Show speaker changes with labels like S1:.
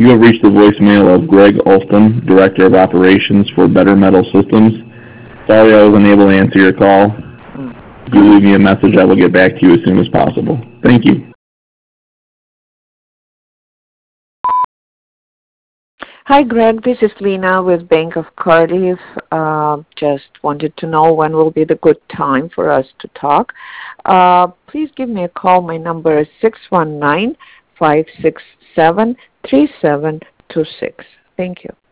S1: You have reached the voicemail of Greg Olston, Director of Operations for Better Metal Systems. Sorry I was unable to answer your call. If you leave me a message, I will get back to you as soon as possible. Thank you.
S2: Hi, Greg. This is Lena with Bank of Cardiff. Just wanted to know when will be the good time for us to talk. Please give me a call. My number is 619-567-3726. Thank you.